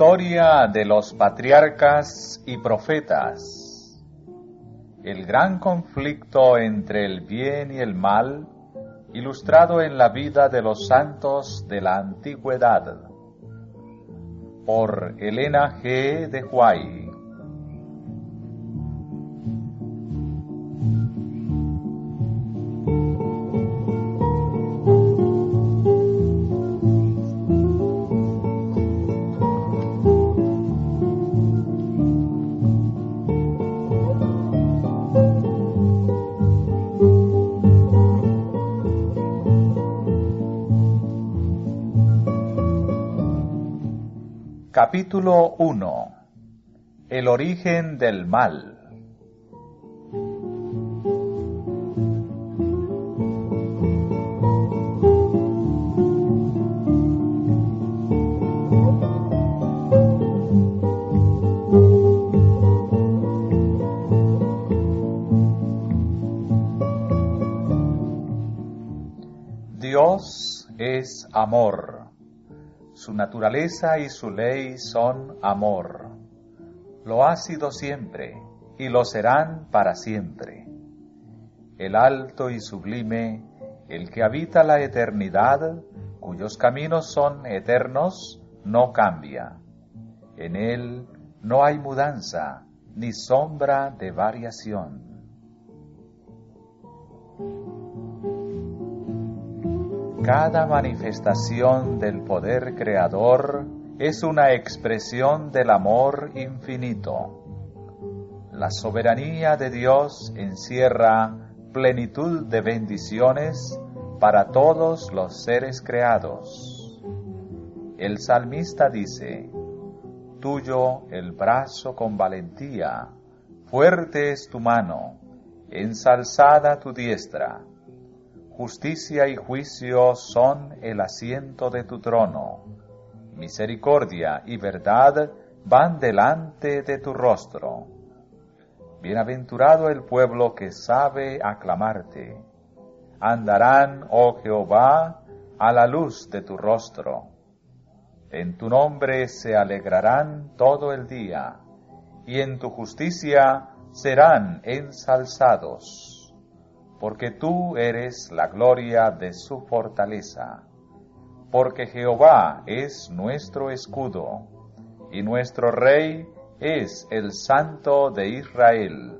Historia de los patriarcas y profetas. El gran conflicto entre el bien y el mal, ilustrado en la vida de los santos de la antigüedad. Por Elena G. de Huay. Capítulo 1. El origen del mal. Dios es amor. Su naturaleza y su ley son amor. Lo ha sido siempre y lo serán para siempre. El alto y sublime, el que habita la eternidad, cuyos caminos son eternos, no cambia. En él no hay mudanza ni sombra de variación. Cada manifestación del poder creador es una expresión del amor infinito. La soberanía de Dios encierra plenitud de bendiciones para todos los seres creados. El salmista dice: tuyo el brazo con valentía, fuerte es tu mano, ensalzada tu diestra. Justicia y juicio son el asiento de tu trono. Misericordia y verdad van delante de tu rostro. Bienaventurado el pueblo que sabe aclamarte. Andarán, oh Jehová, a la luz de tu rostro. En tu nombre se alegrarán todo el día, y en tu justicia serán ensalzados. Porque tú eres la gloria de su fortaleza. Porque Jehová es nuestro escudo, y nuestro Rey es el Santo de Israel.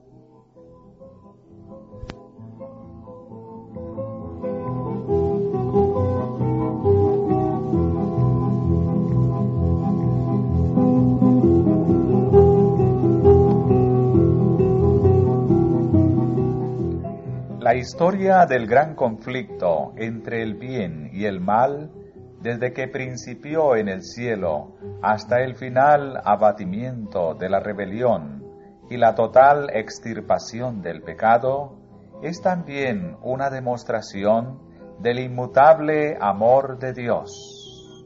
La historia del gran conflicto entre el bien y el mal, desde que principió en el cielo hasta el final abatimiento de la rebelión y la total extirpación del pecado, es también una demostración del inmutable amor de Dios.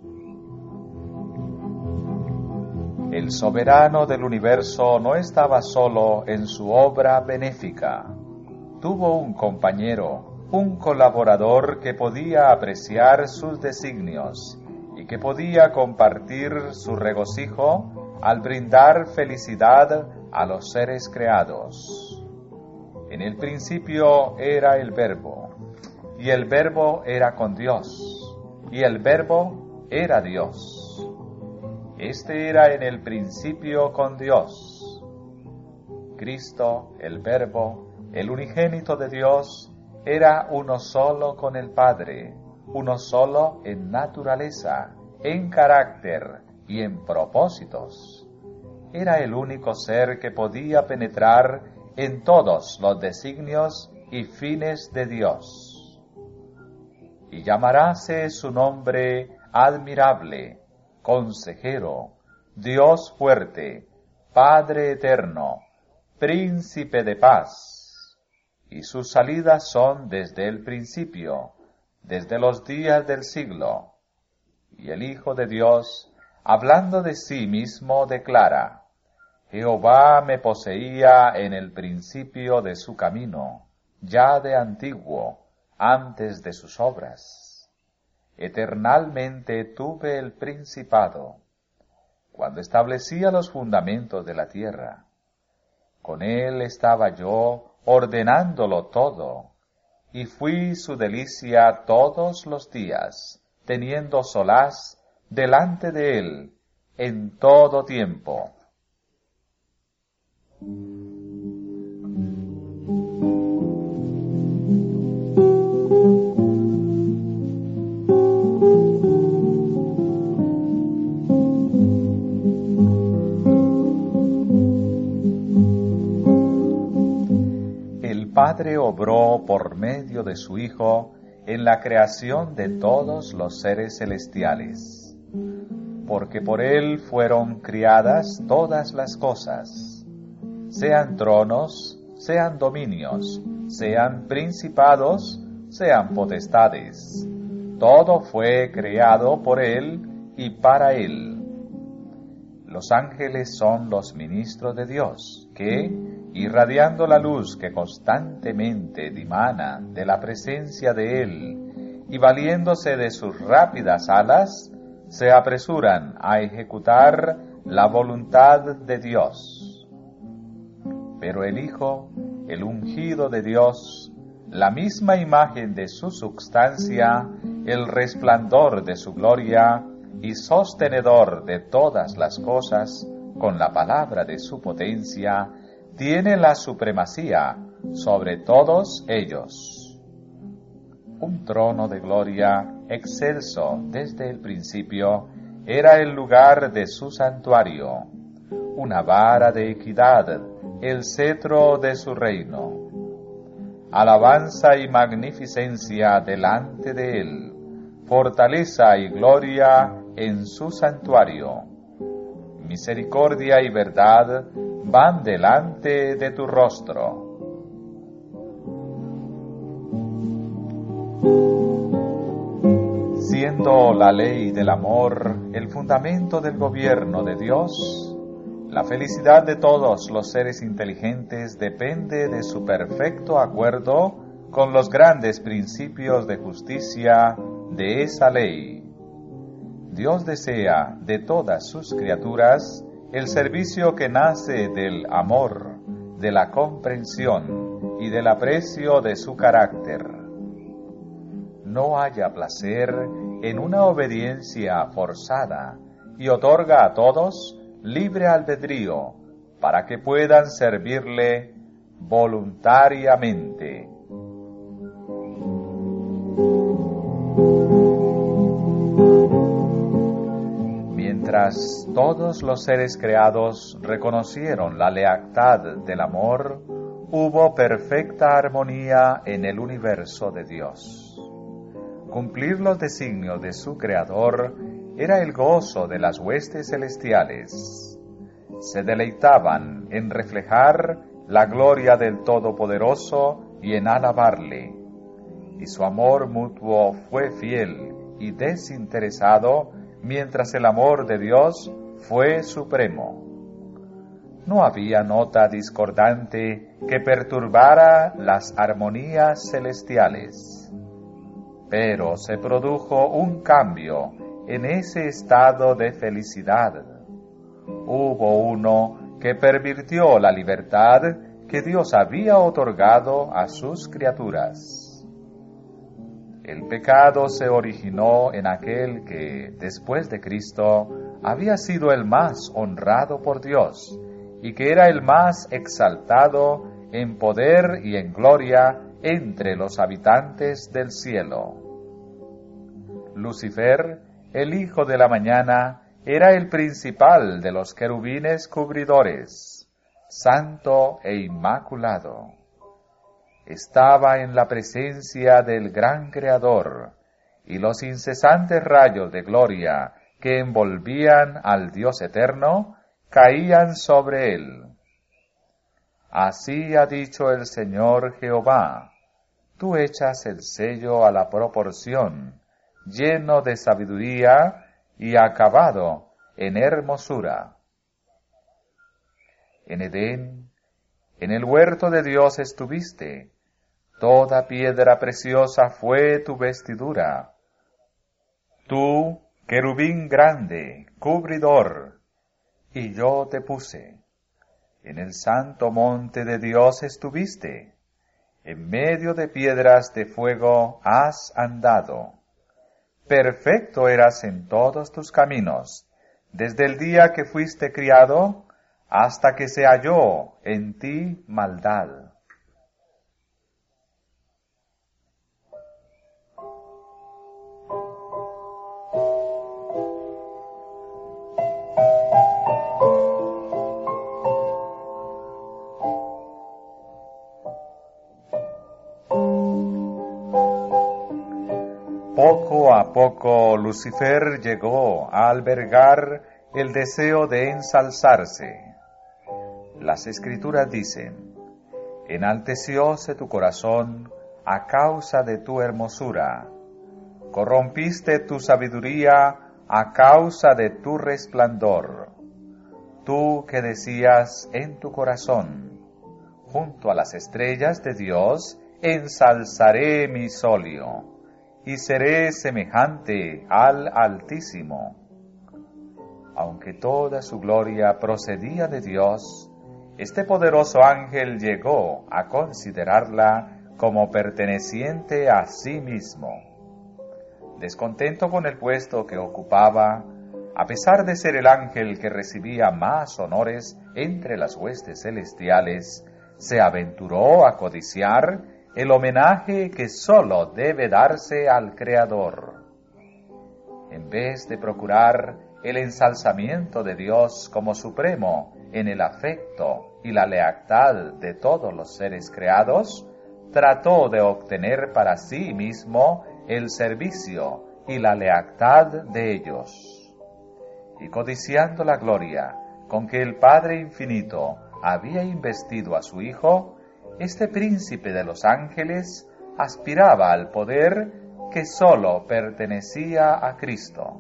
El soberano del universo no estaba solo en su obra benéfica. Tuvo un compañero, un colaborador que podía apreciar sus designios y que podía compartir su regocijo al brindar felicidad a los seres creados. En el principio era el Verbo, y el Verbo era con Dios, y el Verbo era Dios. Este era en el principio con Dios. Cristo, el Verbo, el unigénito de Dios, era uno solo con el Padre, uno solo en naturaleza, en carácter y en propósitos. Era el único ser que podía penetrar en todos los designios y fines de Dios. Y llamaráse su nombre admirable, consejero, Dios fuerte, Padre eterno, Príncipe de paz. Y sus salidas son desde el principio, desde los días del siglo. Y el Hijo de Dios, hablando de sí mismo, declara: Jehová me poseía en el principio de su camino, ya de antiguo, antes de sus obras. Eternalmente tuve el principado. cuando establecía los fundamentos de la tierra. Con él estaba yo ordenándolo todo, y fui su delicia todos los días, teniendo solaz delante de él en todo tiempo. El Padre obró por medio de su Hijo en la creación de todos los seres celestiales, porque por él fueron criadas todas las cosas, sean tronos, sean dominios, sean principados, sean potestades. Todo fue creado por él y para él. Los ángeles son los ministros de Dios, que, irradiando la luz que constantemente dimana de la presencia de él y valiéndose de sus rápidas alas, se apresuran a ejecutar la voluntad de Dios. Pero el Hijo, el ungido de Dios, la misma imagen de su substancia, el resplandor de su gloria y sostenedor de todas las cosas, con la palabra de su potencia, tiene la supremacía sobre todos ellos. Un trono de gloria excelso desde el principio era el lugar de su santuario, una vara de equidad, el cetro de su reino. Alabanza y magnificencia delante de él, fortaleza y gloria en su santuario. Misericordia y verdad van delante de tu rostro. Siendo la ley del amor el fundamento del gobierno de Dios, la felicidad de todos los seres inteligentes depende de su perfecto acuerdo con los grandes principios de justicia de esa ley. Dios desea de todas sus criaturas el servicio que nace del amor, de la comprensión y del aprecio de su carácter. No haya placer en una obediencia forzada y otorga a todos libre albedrío para que puedan servirle voluntariamente. Mientras todos los seres creados reconocieron la lealtad del amor, hubo perfecta armonía en el universo de Dios. Cumplir los designios de su Creador era el gozo de las huestes celestiales. Se deleitaban en reflejar la gloria del Todopoderoso y en alabarle, y su amor mutuo fue fiel y desinteresado, mientras el amor de Dios fue supremo. No había nota discordante que perturbara las armonías celestiales, pero se produjo un cambio en ese estado de felicidad. Hubo uno que pervirtió la libertad que Dios había otorgado a sus criaturas. El pecado se originó en aquel que, después de Cristo, había sido el más honrado por Dios y que era el más exaltado en poder y en gloria entre los habitantes del cielo. Lucifer, el hijo de la mañana, era el principal de los querubines cubridores, santo e inmaculado. Estaba en la presencia del gran Creador, y los incesantes rayos de gloria que envolvían al Dios eterno caían sobre él. Así ha dicho el Señor Jehová: tú echas el sello a la proporción, lleno de sabiduría y acabado en hermosura. En Edén, en el huerto de Dios estuviste. Toda piedra preciosa fue tu vestidura. Tú, querubín grande, cubridor, y yo te puse. En el santo monte de Dios estuviste. En medio de piedras de fuego has andado. Perfecto eras en todos tus caminos, desde el día que fuiste criado hasta que se halló en ti maldad. Poco a poco Lucifer llegó a albergar el deseo de ensalzarse. Las Escrituras dicen: enaltecióse tu corazón a causa de tu hermosura, corrompiste tu sabiduría a causa de tu resplandor. Tú que decías en tu corazón: junto a las estrellas de Dios ensalzaré mi solio, y seré semejante al Altísimo. Aunque toda su gloria procedía de Dios, este poderoso ángel llegó a considerarla como perteneciente a sí mismo. Descontento con el puesto que ocupaba, a pesar de ser el ángel que recibía más honores entre las huestes celestiales, se aventuró a codiciar el homenaje que sólo debe darse al Creador. En vez de procurar el ensalzamiento de Dios como supremo en el afecto y la lealtad de todos los seres creados, trató de obtener para sí mismo el servicio y la lealtad de ellos. Y codiciando la gloria con que el Padre Infinito había investido a su Hijo, este príncipe de los ángeles aspiraba al poder que sólo pertenecía a Cristo.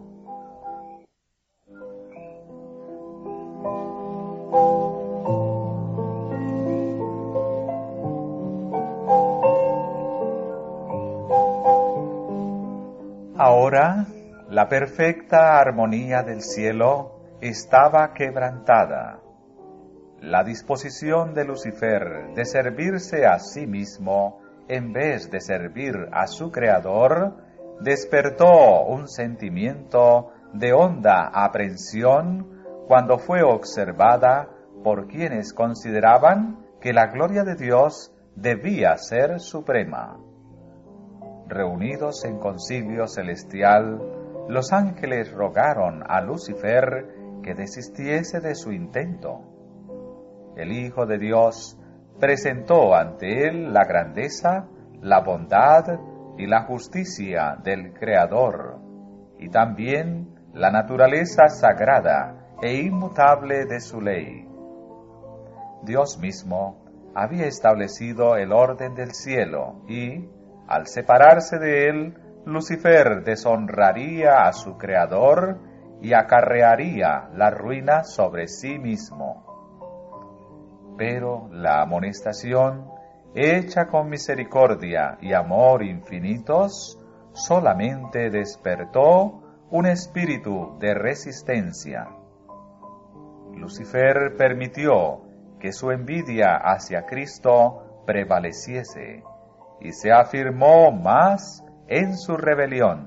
Ahora, la perfecta armonía del cielo estaba quebrantada. La disposición de Lucifer de servirse a sí mismo en vez de servir a su Creador despertó un sentimiento de honda aprensión cuando fue observada por quienes consideraban que la gloria de Dios debía ser suprema. Reunidos en concilio celestial, los ángeles rogaron a Lucifer que desistiese de su intento. El Hijo de Dios presentó ante él la grandeza, la bondad y la justicia del Creador, y también la naturaleza sagrada e inmutable de su ley. Dios mismo había establecido el orden del cielo y, al separarse de él, Lucifer deshonraría a su Creador y acarrearía la ruina sobre sí mismo. Pero la amonestación, hecha con misericordia y amor infinitos, solamente despertó un espíritu de resistencia. Lucifer permitió que su envidia hacia Cristo prevaleciese y se afirmó más en su rebelión.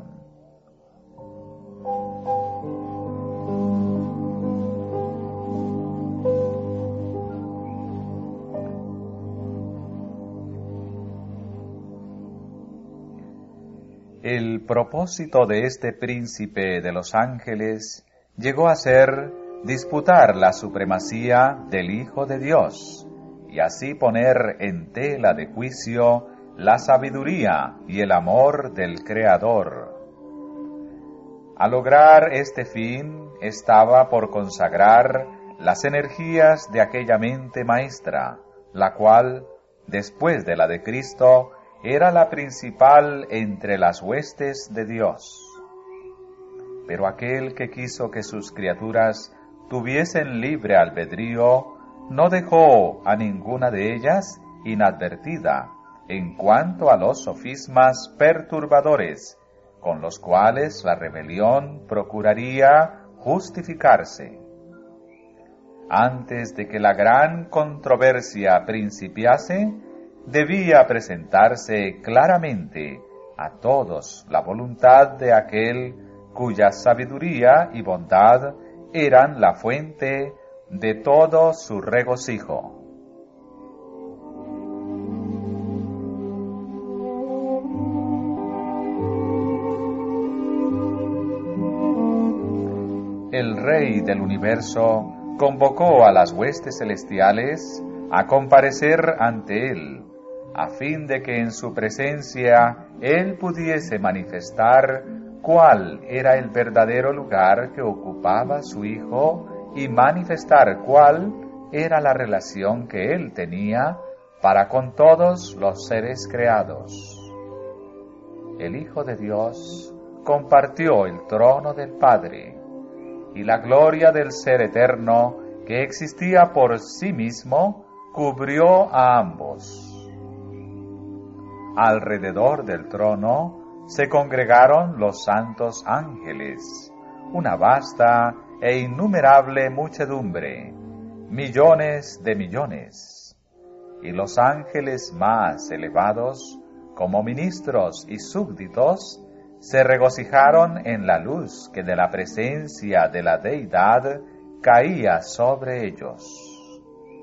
El propósito de este príncipe de los ángeles llegó a ser disputar la supremacía del Hijo de Dios y así poner en tela de juicio la sabiduría y el amor del Creador. Al lograr este fin estaba por consagrar las energías de aquella mente maestra, la cual, después de la de Cristo, era la principal entre las huestes de Dios. Pero aquel que quiso que sus criaturas tuviesen libre albedrío, no dejó a ninguna de ellas inadvertida en cuanto a los sofismas perturbadores, con los cuales la rebelión procuraría justificarse. antes de que la gran controversia principiase, debía presentarse claramente a todos la voluntad de aquel cuya sabiduría y bondad eran la fuente de todo su regocijo. El Rey del universo convocó a las huestes celestiales a comparecer ante él, a fin de que en su presencia él pudiese manifestar cuál era el verdadero lugar que ocupaba su Hijo y manifestar cuál era la relación que él tenía para con todos los seres creados. El Hijo de Dios compartió el trono del Padre, y la gloria del Ser Eterno, que existía por sí mismo, cubrió a ambos. Alrededor del trono se congregaron los santos ángeles, una vasta e innumerable muchedumbre, millones de millones, y los ángeles más elevados, como ministros y súbditos, se regocijaron en la luz que de la presencia de la Deidad caía sobre ellos.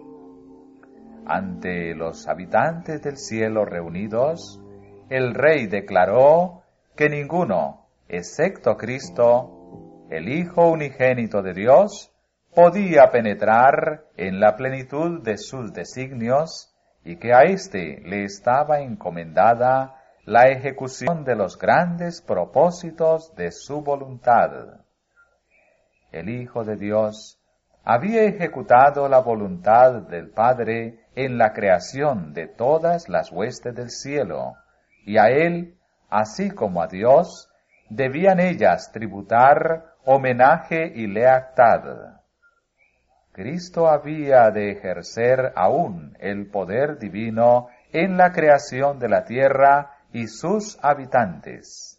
Ante los habitantes del cielo reunidos, el Rey declaró que ninguno, excepto Cristo, el Hijo unigénito de Dios, podía penetrar en la plenitud de sus designios y que a éste le estaba encomendada la ejecución de los grandes propósitos de su voluntad. El Hijo de Dios había ejecutado la voluntad del Padre en la creación de todas las huestes del cielo, y a Él, así como a Dios, debían ellas tributar homenaje y lealtad. Cristo había de ejercer aún el poder divino en la creación de la tierra y sus habitantes.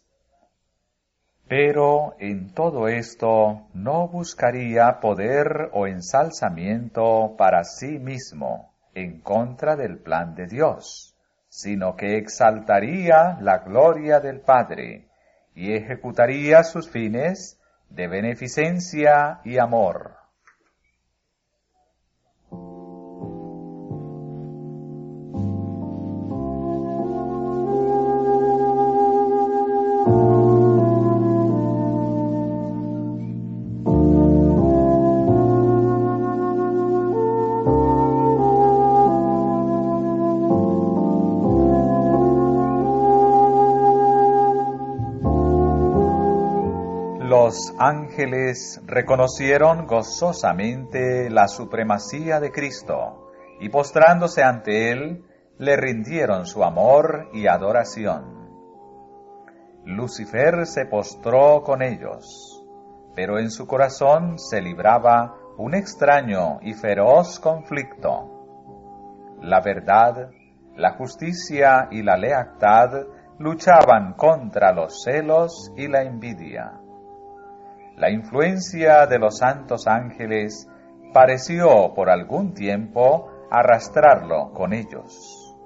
Pero en todo esto no buscaría poder o ensalzamiento para sí mismo en contra del plan de Dios, sino que exaltaría la gloria del Padre y ejecutaría sus fines de beneficencia y amor. Los ángeles reconocieron gozosamente la supremacía de Cristo y postrándose ante Él, le rindieron su amor y adoración. Lucifer se postró con ellos, pero en su corazón se libraba un extraño y feroz conflicto. La verdad, la justicia y la lealtad luchaban contra los celos y la envidia. La influencia de los santos ángeles pareció por algún tiempo arrastrarlo con ellos.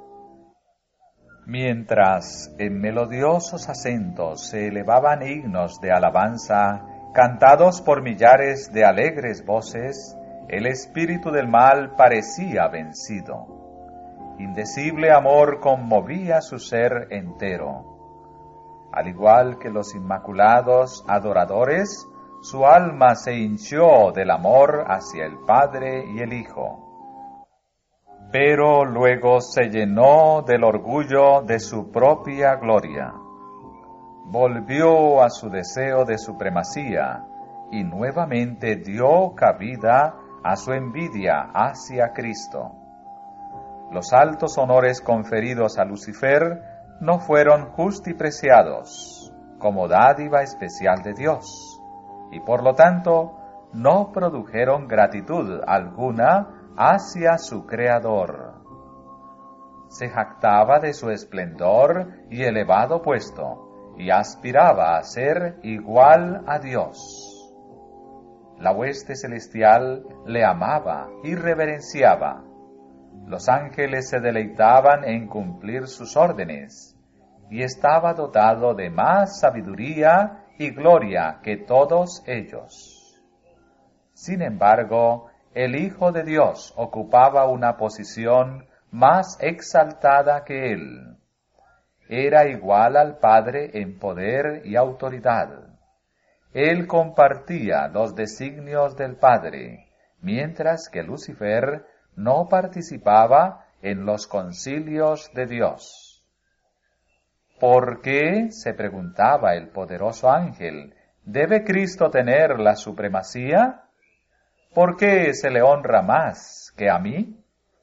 Mientras en melodiosos acentos se elevaban himnos de alabanza, cantados por millares de alegres voces, el espíritu del mal parecía vencido. Indecible amor conmovía su ser entero. Al igual que los inmaculados adoradores, su alma se hinchó del amor hacia el Padre y el Hijo. Pero luego se llenó del orgullo de su propia gloria. Volvió a su deseo de supremacía y nuevamente dio cabida a su envidia hacia Cristo. Los altos honores conferidos a Lucifer no fueron justipreciados como dádiva especial de Dios, y por lo tanto no produjeron gratitud alguna hacia su Creador. Se jactaba de su esplendor y elevado puesto, y aspiraba a ser igual a Dios. La hueste celestial le amaba y reverenciaba. Los ángeles se deleitaban en cumplir sus órdenes, y estaba dotado de más sabiduría y gloria que todos ellos. Sin embargo, el Hijo de Dios ocupaba una posición más exaltada que él. Era igual al Padre en poder y autoridad. Él compartía los designios del Padre, mientras que Lucifer no participaba en los concilios de Dios. ¿Por qué, se preguntaba el poderoso ángel, debe Cristo tener la supremacía? ¿Por qué se le honra más que a mí?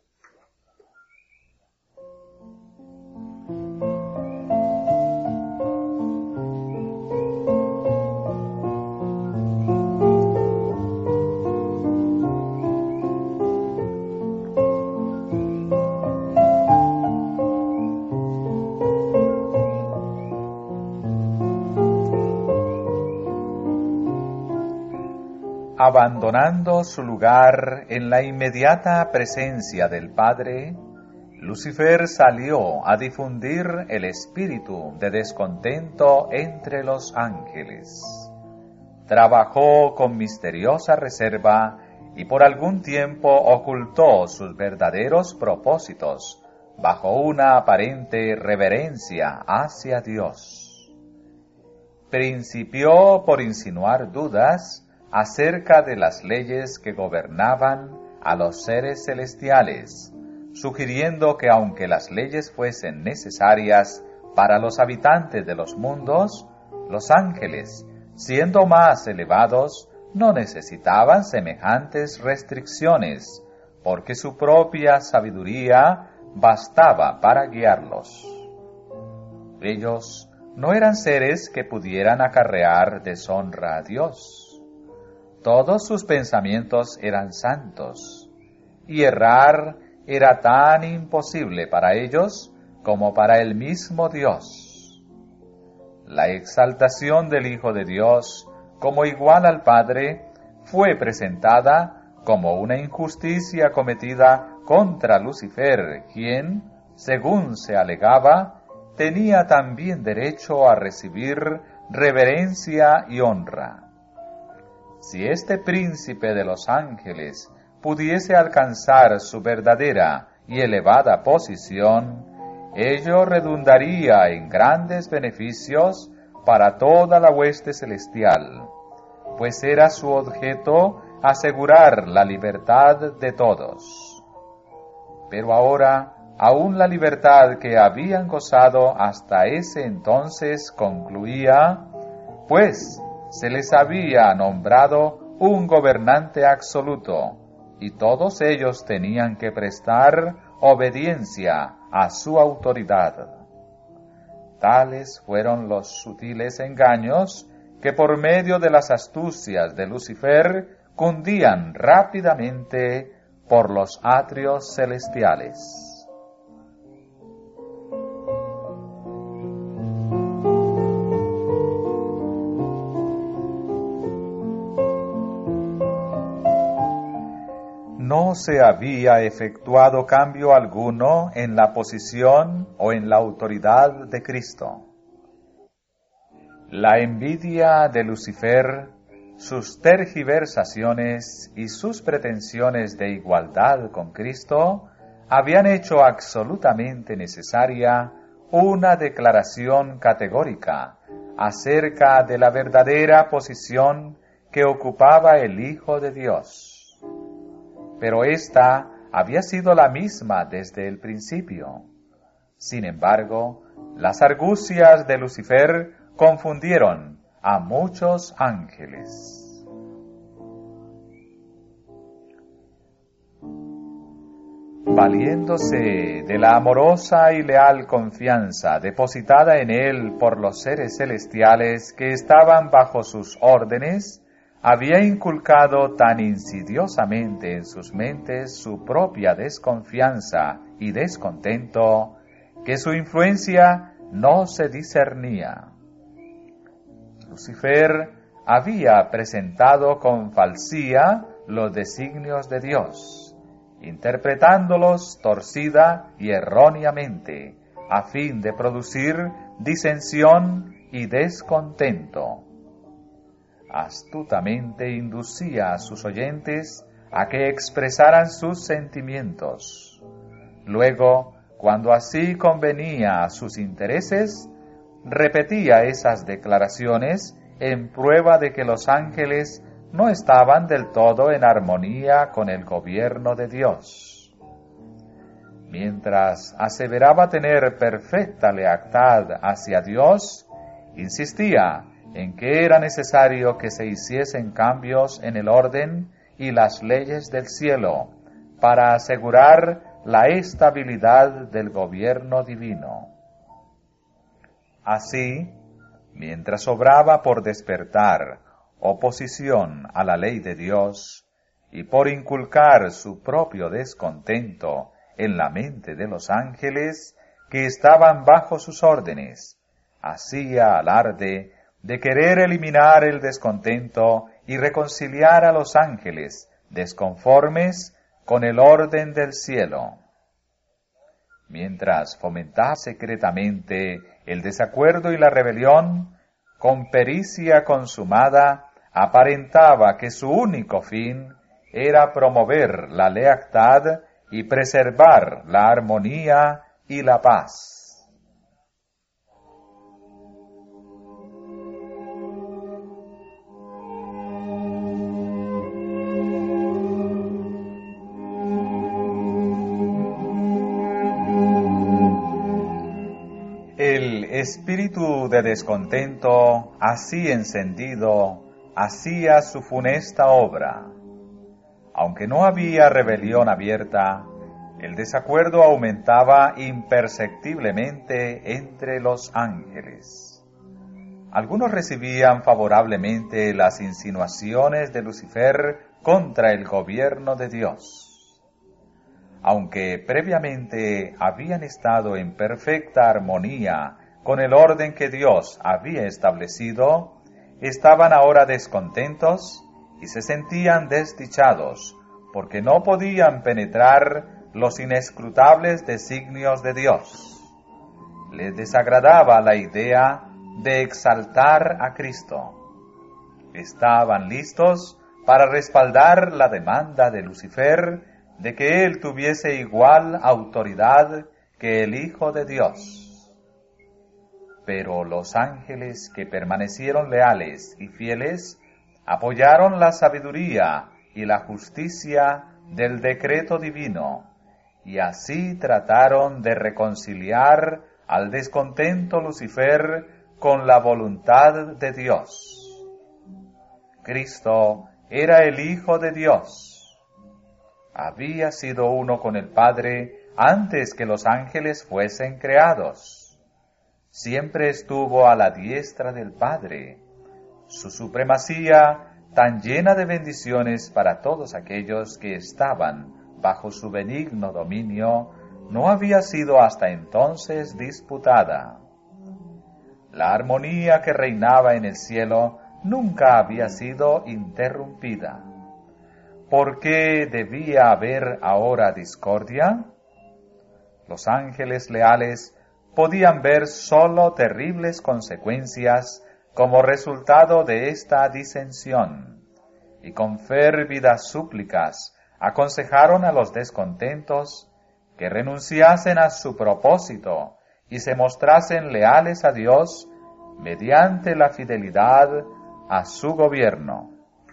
Abandonando su lugar en la inmediata presencia del Padre, Lucifer salió a difundir el espíritu de descontento entre los ángeles. Trabajó con misteriosa reserva y por algún tiempo ocultó sus verdaderos propósitos bajo una aparente reverencia hacia Dios. Principió por insinuar dudas acerca de las leyes que gobernaban a los seres celestiales, sugiriendo que aunque las leyes fuesen necesarias para los habitantes de los mundos, los ángeles, siendo más elevados, no necesitaban semejantes restricciones, porque su propia sabiduría bastaba para guiarlos. Ellos no eran seres que pudieran acarrear deshonra a Dios. Todos sus pensamientos eran santos, y errar era tan imposible para ellos como para el mismo Dios. La exaltación del Hijo de Dios como igual al Padre fue presentada como una injusticia cometida contra Lucifer, quien, según se alegaba, tenía también derecho a recibir reverencia y honra. Si este príncipe de los ángeles pudiese alcanzar su verdadera y elevada posición, ello redundaría en grandes beneficios para toda la hueste celestial, pues era su objeto asegurar la libertad de todos. Pero ahora, aún la libertad que habían gozado hasta ese entonces concluía, pues se les había nombrado un gobernante absoluto, y todos ellos tenían que prestar obediencia a su autoridad. Tales fueron los sutiles engaños que por medio de las astucias de Lucifer cundían rápidamente por los atrios celestiales. No se había efectuado cambio alguno en la posición o en la autoridad de Cristo. La envidia de Lucifer, sus tergiversaciones y sus pretensiones de igualdad con Cristo habían hecho absolutamente necesaria una declaración categórica acerca de la verdadera posición que ocupaba el Hijo de Dios. Pero ésta había sido la misma desde el principio. Sin embargo, las argucias de Lucifer confundieron a muchos ángeles. Valiéndose de la amorosa y leal confianza depositada en él por los seres celestiales que estaban bajo sus órdenes, había inculcado tan insidiosamente en sus mentes su propia desconfianza y descontento, que su influencia no se discernía. Lucifer había presentado con falsía los designios de Dios, interpretándolos torcida y erróneamente, a fin de producir disensión y descontento. Astutamente inducía a sus oyentes a que expresaran sus sentimientos. Luego, cuando así convenía a sus intereses, repetía esas declaraciones en prueba de que los ángeles no estaban del todo en armonía con el gobierno de Dios. Mientras aseveraba tener perfecta lealtad hacia Dios, insistía en que era necesario que se hiciesen cambios en el orden y las leyes del cielo para asegurar la estabilidad del gobierno divino. Así, mientras obraba por despertar oposición a la ley de Dios y por inculcar su propio descontento en la mente de los ángeles que estaban bajo sus órdenes, hacía alarde de querer eliminar el descontento y reconciliar a los ángeles desconformes con el orden del cielo. Mientras fomentaba secretamente el desacuerdo y la rebelión, con pericia consumada aparentaba que su único fin era promover la lealtad y preservar la armonía y la paz. El espíritu de descontento, así encendido, hacía su funesta obra. Aunque no había rebelión abierta, el desacuerdo aumentaba imperceptiblemente entre los ángeles. Algunos recibían favorablemente las insinuaciones de Lucifer contra el gobierno de Dios. Aunque previamente habían estado en perfecta armonía con el orden que Dios había establecido, estaban ahora descontentos y se sentían desdichados, porque no podían penetrar los inescrutables designios de Dios. Les desagradaba la idea de exaltar a Cristo. Estaban listos para respaldar la demanda de Lucifer de que él tuviese igual autoridad que el Hijo de Dios. Pero los ángeles que permanecieron leales y fieles apoyaron la sabiduría y la justicia del decreto divino, y así trataron de reconciliar al descontento Lucifer con la voluntad de Dios. Cristo era el Hijo de Dios. Había sido uno con el Padre antes que los ángeles fuesen creados. Siempre estuvo a la diestra del Padre. Su supremacía, tan llena de bendiciones para todos aquellos que estaban bajo su benigno dominio, no había sido hasta entonces disputada. La armonía que reinaba en el cielo nunca había sido interrumpida. ¿Por qué debía haber ahora discordia? Los ángeles leales podían ver sólo terribles consecuencias como resultado de esta disensión, y con férvidas súplicas aconsejaron a los descontentos que renunciasen a su propósito y se mostrasen leales a Dios mediante la fidelidad a su gobierno.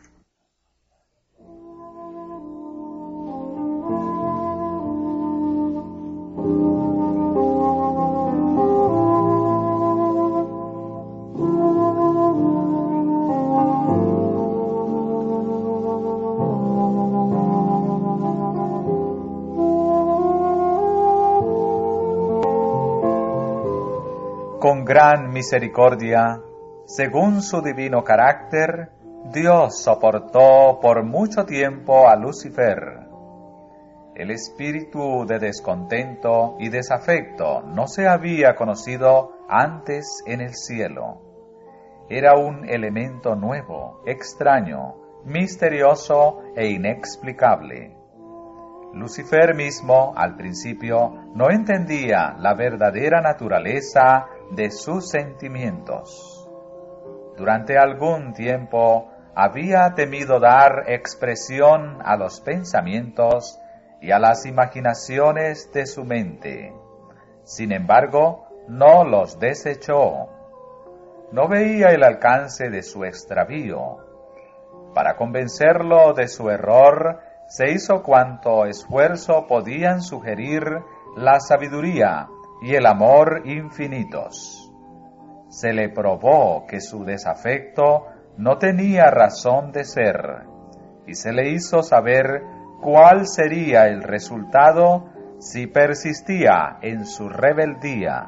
Con gran misericordia, según su divino carácter, Dios soportó por mucho tiempo a Lucifer. El espíritu de descontento y desafecto no se había conocido antes en el cielo. era un elemento nuevo, extraño, misterioso e inexplicable. Lucifer mismo, al principio, no entendía la verdadera naturaleza de sus sentimientos. Durante algún tiempo había temido dar expresión a los pensamientos y a las imaginaciones de su mente. Sin embargo, no los desechó. No veía el alcance de su extravío. Para convencerlo de su error, se hizo cuanto esfuerzo podían sugerir la sabiduría y el amor infinitos. Se le probó que su desafecto no tenía razón de ser, y se le hizo saber cuál sería el resultado si persistía en su rebeldía.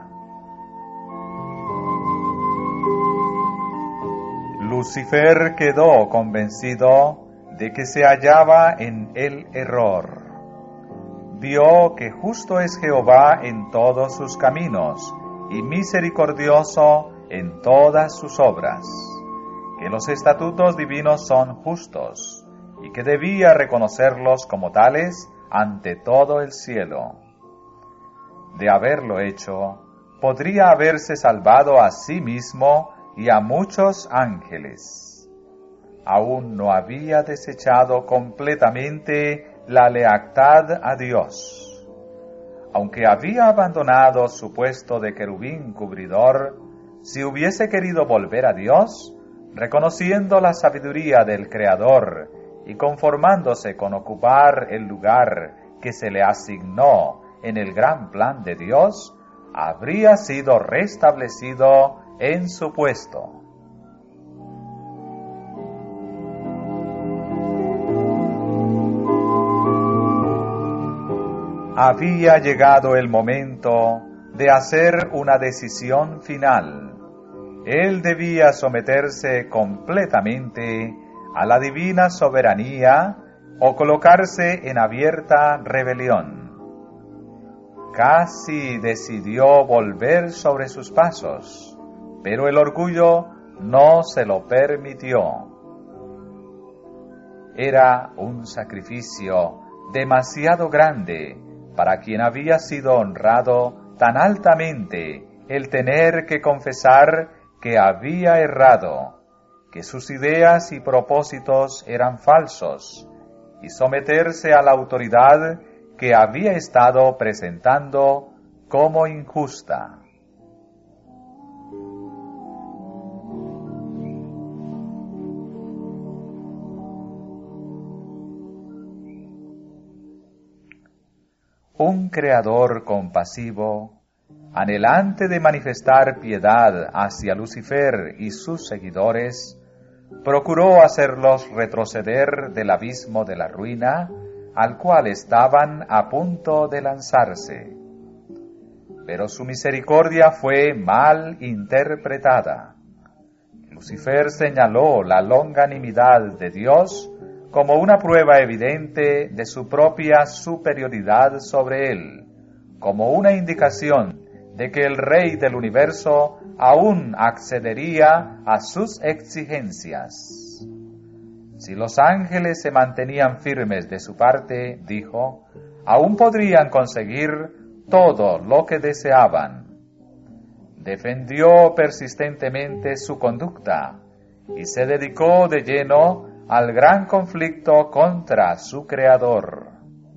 Lucifer quedó convencido de que se hallaba en el error. Vio que justo es Jehová en todos sus caminos y misericordioso en todas sus obras, que los estatutos divinos son justos y que debía reconocerlos como tales ante todo el cielo. De haberlo hecho, podría haberse salvado a sí mismo y a muchos ángeles. Aún no había desechado completamente la lealtad a Dios. Aunque había abandonado su puesto de querubín cubridor, si hubiese querido volver a Dios, reconociendo la sabiduría del Creador y conformándose con ocupar el lugar que se le asignó en el gran plan de Dios, habría sido restablecido en su puesto. Había llegado el momento de hacer una decisión final. Él debía someterse completamente a la divina soberanía o colocarse en abierta rebelión. Casi decidió volver sobre sus pasos, pero el orgullo no se lo permitió. Era un sacrificio demasiado grande para quien había sido honrado tan altamente el tener que confesar que había errado, que sus ideas y propósitos eran falsos, y someterse a la autoridad que había estado presentando como injusta. Un creador compasivo, anhelante de manifestar piedad hacia Lucifer y sus seguidores, procuró hacerlos retroceder del abismo de la ruina al cual estaban a punto de lanzarse. Pero su misericordia fue mal interpretada. Lucifer señaló la longanimidad de Dios como una prueba evidente de su propia superioridad sobre él, como una indicación de que el Rey del universo aún accedería a sus exigencias. Si los ángeles se mantenían firmes de su parte, dijo, aún podrían conseguir todo lo que deseaban. Defendió persistentemente su conducta y se dedicó de lleno al gran conflicto contra su Creador.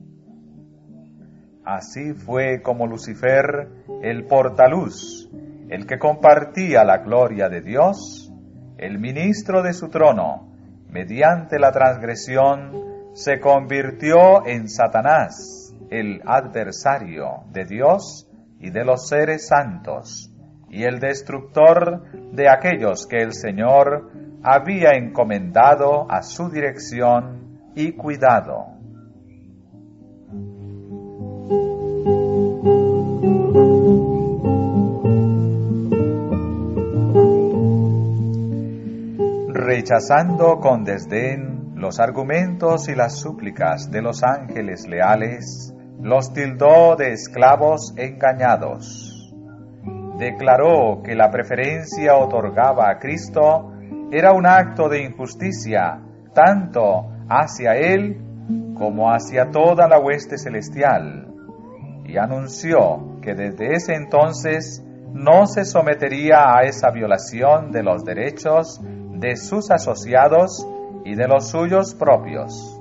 Así fue como Lucifer, el portaluz, el que compartía la gloria de Dios, el ministro de su trono, mediante la transgresión, se convirtió en Satanás, el adversario de Dios y de los seres santos, y el destructor de aquellos que el Señor había encomendado a su dirección y cuidado. Rechazando con desdén los argumentos y las súplicas de los ángeles leales, los tildó de esclavos engañados. declaró que la preferencia otorgada a Cristo era un acto de injusticia, tanto hacia él como hacia toda la hueste celestial, y anunció que desde ese entonces no se sometería a esa violación de los derechos de sus asociados y de los suyos propios.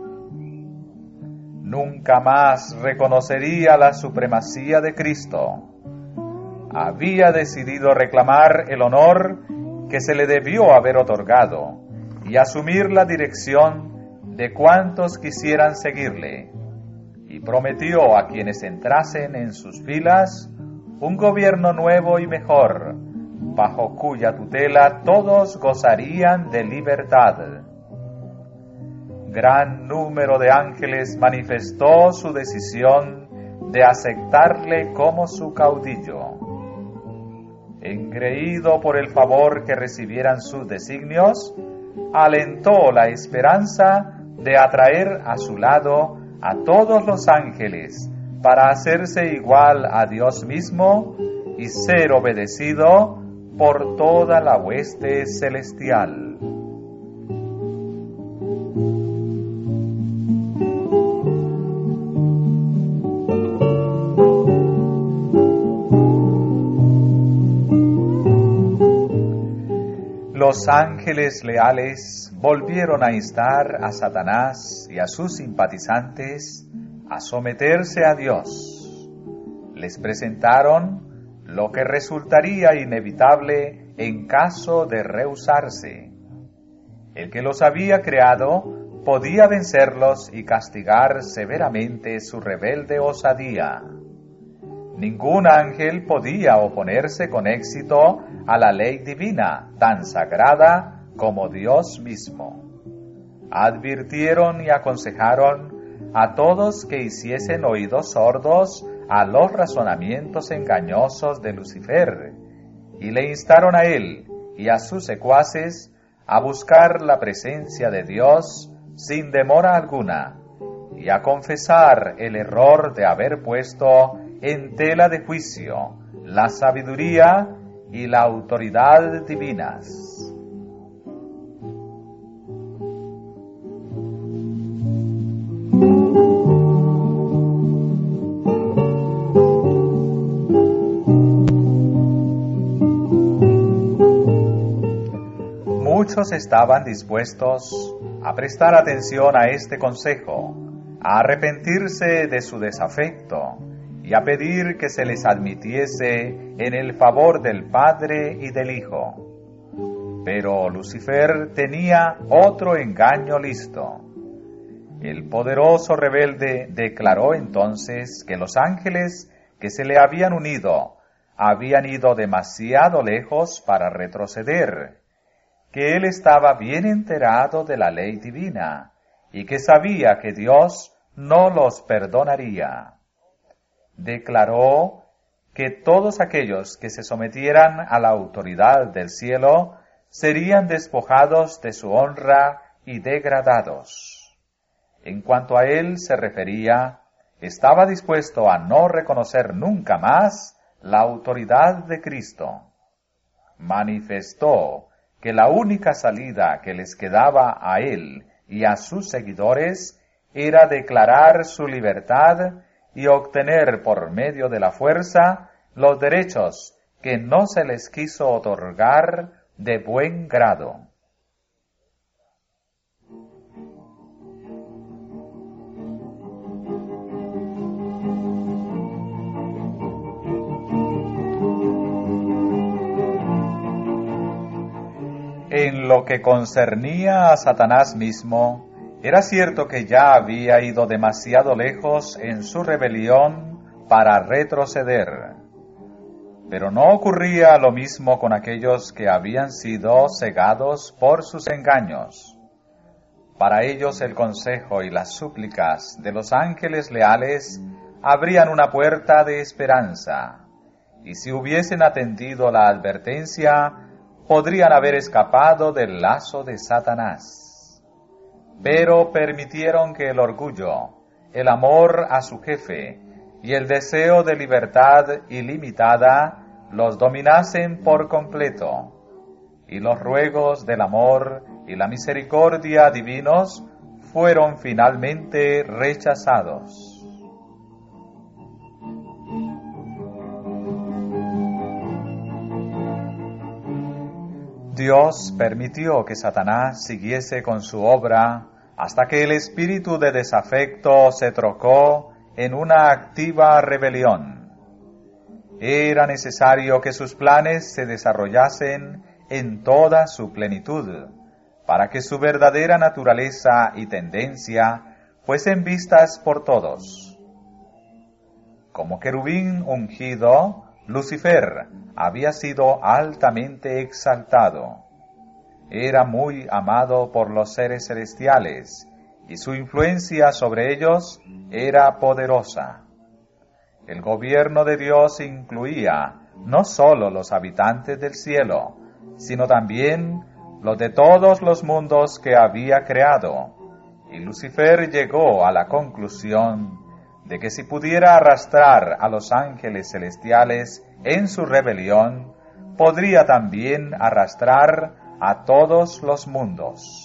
Nunca más reconocería la supremacía de Cristo. Había decidido reclamar el honor que se le debió haber otorgado y asumir la dirección de cuantos quisieran seguirle, y prometió a quienes entrasen en sus filas un gobierno nuevo y mejor, bajo cuya tutela todos gozarían de libertad. Gran número de ángeles manifestó su decisión de aceptarle como su caudillo. Engreído por el favor que recibieran sus designios, alentó la esperanza de atraer a su lado a todos los ángeles para hacerse igual a Dios mismo y ser obedecido por toda la hueste celestial. Los ángeles leales volvieron a instar a Satanás y a sus simpatizantes a someterse a Dios. Les presentaron lo que resultaría inevitable en caso de rehusarse. El que los había creado podía vencerlos y castigar severamente su rebelde osadía. Ningún ángel podía oponerse con éxito a la ley divina, tan sagrada como Dios mismo. Advirtieron y aconsejaron a todos que hiciesen oídos sordos a los razonamientos engañosos de Lucifer, y le instaron a él y a sus secuaces a buscar la presencia de Dios sin demora alguna, y a confesar el error de haber puesto en tela de juicio la sabiduría y la autoridad divinas. Muchos estaban dispuestos a prestar atención a este consejo, a arrepentirse de su desafecto y a pedir que se les admitiese en el favor del Padre y del Hijo. Pero Lucifer tenía otro engaño listo. El poderoso rebelde declaró entonces que los ángeles que se le habían unido habían ido demasiado lejos para retroceder, que él estaba bien enterado de la ley divina y que sabía que Dios no los perdonaría. Declaró que todos aquellos que se sometieran a la autoridad del cielo serían despojados de su honra y degradados. En cuanto a él se refería, estaba dispuesto a no reconocer nunca más la autoridad de Cristo. Manifestó que la única salida que les quedaba a él y a sus seguidores era declarar su libertad y obtener por medio de la fuerza los derechos que no se les quiso otorgar de buen grado. En lo que concernía a Satanás mismo, era cierto que ya había ido demasiado lejos en su rebelión para retroceder. Pero no ocurría lo mismo con aquellos que habían sido cegados por sus engaños. Para ellos el consejo y las súplicas de los ángeles leales abrían una puerta de esperanza, y si hubiesen atendido la advertencia, podrían haber escapado del lazo de Satanás. Pero permitieron que el orgullo, el amor a su jefe y el deseo de libertad ilimitada los dominasen por completo, y los ruegos del amor y la misericordia divinos fueron finalmente rechazados. Dios permitió que Satanás siguiese con su obra hasta que el espíritu de desafecto se trocó en una activa rebelión. Era necesario que sus planes se desarrollasen en toda su plenitud, para que su verdadera naturaleza y tendencia fuesen vistas por todos. Como querubín ungido, Lucifer había sido altamente exaltado. Era muy amado por los seres celestiales, y su influencia sobre ellos era poderosa. El gobierno de Dios incluía no solo los habitantes del cielo, sino también los de todos los mundos que había creado, y Lucifer llegó a la conclusión de que si pudiera arrastrar a los ángeles celestiales en su rebelión, podría también arrastrar a todos los mundos.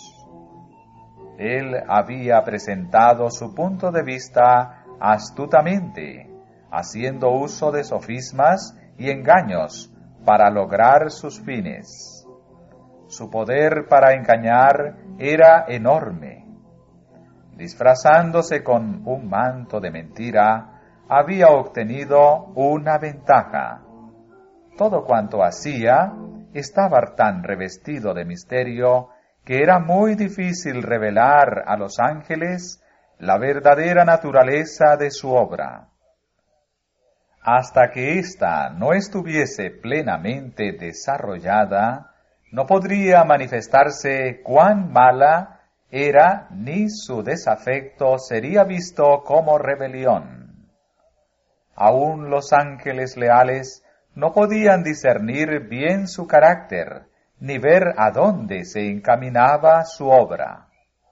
Él había presentado su punto de vista astutamente, haciendo uso de sofismas y engaños para lograr sus fines. Su poder para engañar era enorme. Disfrazándose con un manto de mentira, había obtenido una ventaja. Todo cuanto hacía estaba tan revestido de misterio que era muy difícil revelar a los ángeles la verdadera naturaleza de su obra. Hasta que ésta no estuviese plenamente desarrollada, no podría manifestarse cuán mala era ni su desafecto sería visto como rebelión. Aún los ángeles leales no podían discernir bien su carácter, ni ver a dónde se encaminaba su obra.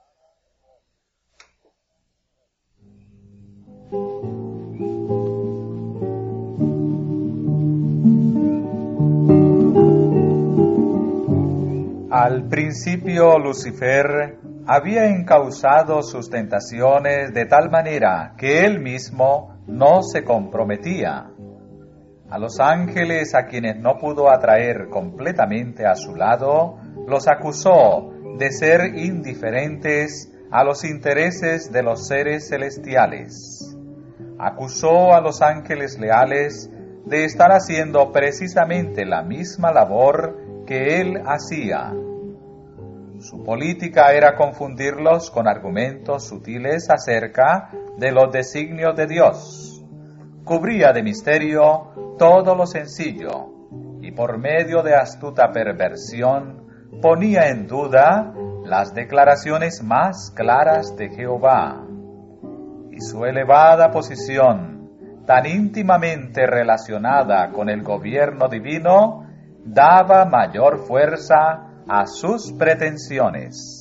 Al principio Lucifer había encauzado sus tentaciones de tal manera que él mismo no se comprometía. A los ángeles, a quienes no pudo atraer completamente a su lado, los acusó de ser indiferentes a los intereses de los seres celestiales. Acusó a los ángeles leales de estar haciendo precisamente la misma labor que él hacía. Su política era confundirlos con argumentos sutiles acerca de los designios de Dios. Cubría de misterio todo lo sencillo, y por medio de astuta perversión ponía en duda las declaraciones más claras de Jehová. Y su elevada posición, tan íntimamente relacionada con el gobierno divino, daba mayor fuerza a sus pretensiones.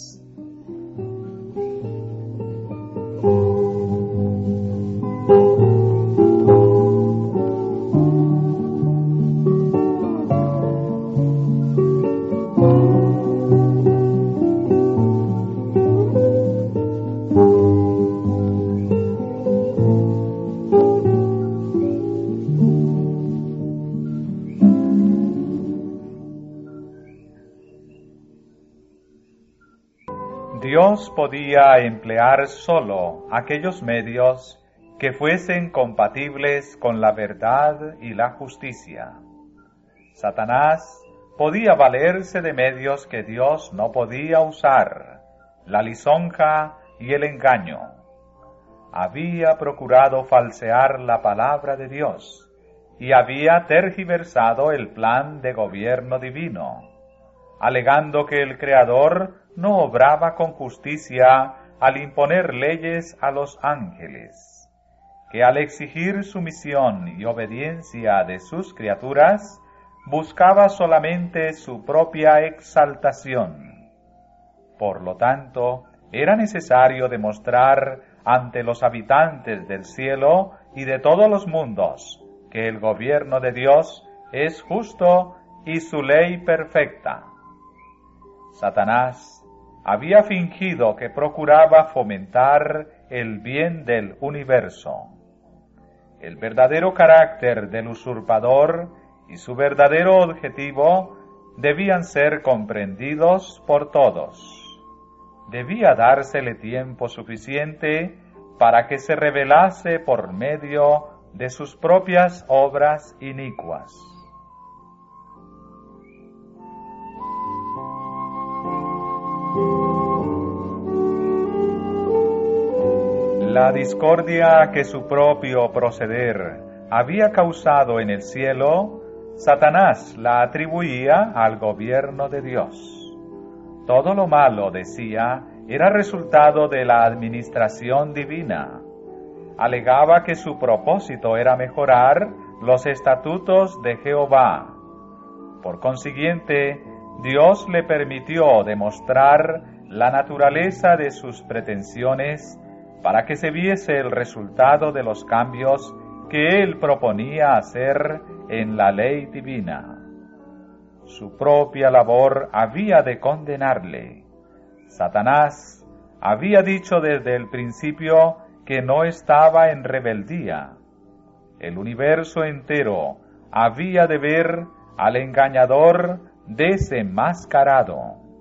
Dios podía emplear solo aquellos medios que fuesen compatibles con la verdad y la justicia. Satanás podía valerse de medios que Dios no podía usar, la lisonja y el engaño. Había procurado falsear la palabra de Dios y había tergiversado el plan de gobierno divino, alegando que el Creador no obraba con justicia al imponer leyes a los ángeles, que al exigir sumisión y obediencia de sus criaturas, buscaba solamente su propia exaltación. Por lo tanto, era necesario demostrar ante los habitantes del cielo y de todos los mundos que el gobierno de Dios es justo y su ley perfecta. Satanás había fingido que procuraba fomentar el bien del universo. El verdadero carácter del usurpador y su verdadero objetivo debían ser comprendidos por todos. Debía dársele tiempo suficiente para que se revelase por medio de sus propias obras inicuas. La discordia que su propio proceder había causado en el cielo, Satanás la atribuía al gobierno de Dios. Todo lo malo, decía, era resultado de la administración divina. Alegaba que su propósito era mejorar los estatutos de Jehová. Por consiguiente, Dios le permitió demostrar la naturaleza de sus pretensiones para que se viese el resultado de los cambios que él proponía hacer en la ley divina. Su propia labor había de condenarle. Satanás había dicho desde el principio que no estaba en rebeldía. El universo entero había de ver al engañador desenmascarado.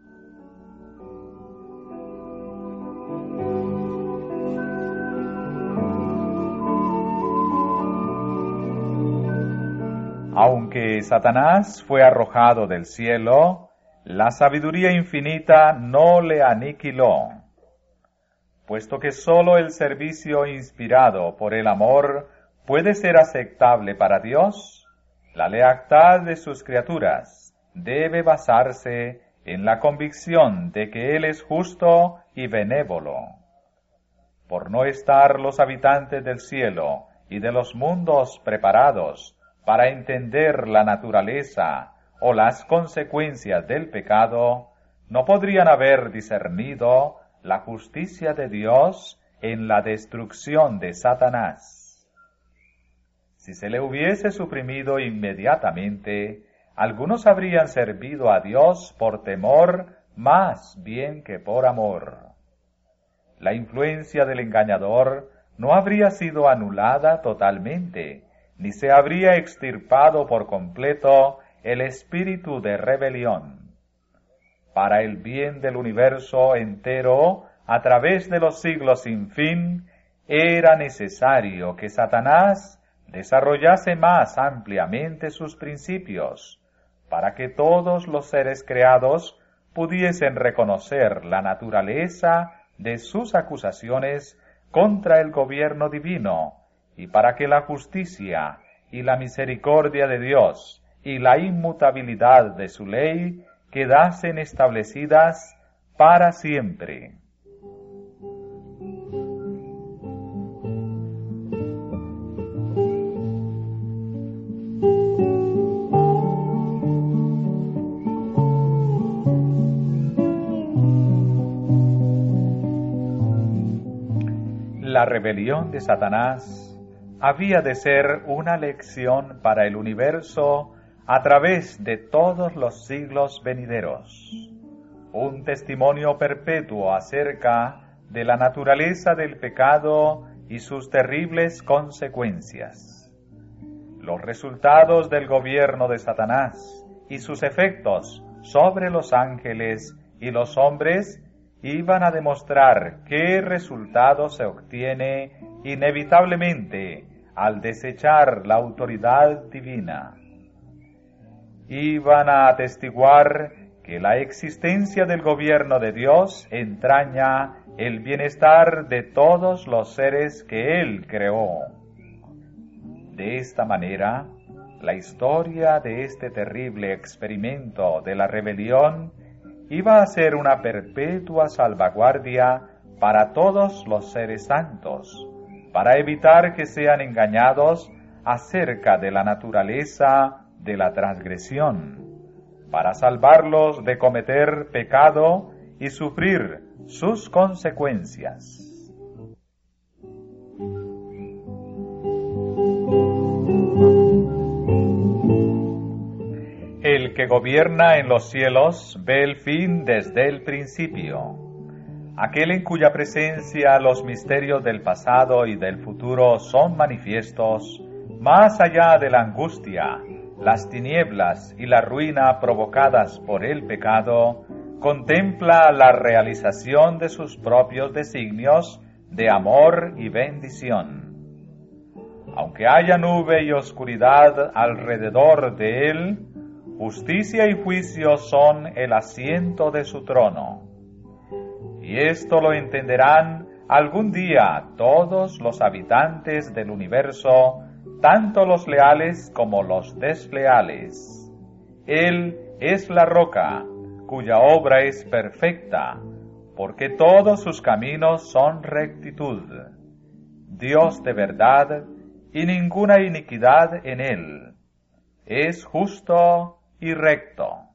Aunque Satanás fue arrojado del cielo, la sabiduría infinita no le aniquiló, puesto que sólo el servicio inspirado por el amor puede ser aceptable para Dios. La lealtad de sus criaturas debe basarse en la convicción de que Él es justo y benévolo. Por no estar los habitantes del cielo y de los mundos preparados para entender la naturaleza o las consecuencias del pecado, no podrían haber discernido la justicia de Dios en la destrucción de Satanás. Si se le hubiese suprimido inmediatamente, algunos habrían servido a Dios por temor más bien que por amor. La influencia del engañador no habría sido anulada totalmente, ni se habría extirpado por completo el espíritu de rebelión. Para el bien del universo entero, a través de los siglos sin fin, era necesario que Satanás desarrollase más ampliamente sus principios, para que todos los seres creados pudiesen reconocer la naturaleza de sus acusaciones contra el gobierno divino, y para que la justicia y la misericordia de Dios y la inmutabilidad de su ley quedasen establecidas para siempre. La rebelión de Satanás había de ser una lección para el universo a través de todos los siglos venideros, un testimonio perpetuo acerca de la naturaleza del pecado y sus terribles consecuencias. Los resultados del gobierno de Satanás y sus efectos sobre los ángeles y los hombres iban a demostrar qué resultado se obtiene inevitablemente al desechar la autoridad divina. Iban a atestiguar que la existencia del gobierno de Dios entraña el bienestar de todos los seres que Él creó. De esta manera, la historia de este terrible experimento de la rebelión iba a ser una perpetua salvaguardia para todos los seres santos, para evitar que sean engañados acerca de la naturaleza de la transgresión, para salvarlos de cometer pecado y sufrir sus consecuencias. El que gobierna en los cielos ve el fin desde el principio. Aquel en cuya presencia los misterios del pasado y del futuro son manifiestos, más allá de la angustia, las tinieblas y la ruina provocadas por el pecado, contempla la realización de sus propios designios de amor y bendición. Aunque haya nube y oscuridad alrededor de él, justicia y juicio son el asiento de su trono. Y esto lo entenderán algún día todos los habitantes del universo, tanto los leales como los desleales. Él es la roca, cuya obra es perfecta, porque todos sus caminos son rectitud. Dios de verdad, y ninguna iniquidad en él. Es justo y recto.